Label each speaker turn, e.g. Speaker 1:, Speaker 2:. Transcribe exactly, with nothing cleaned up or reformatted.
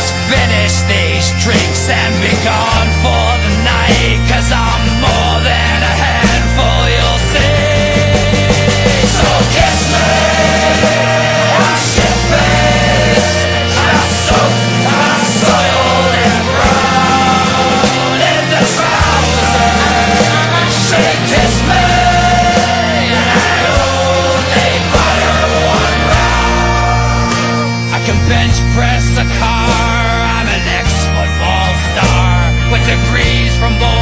Speaker 1: Finish these drinks and be gone for the night, 'cause I'm more than a handful, you'll see. So kiss me, I'm shit-faced, I'm soaked, I'm soiled and brown in the trousers. She kissed me and I only bought her one round. I can bench press a car, with degrees from both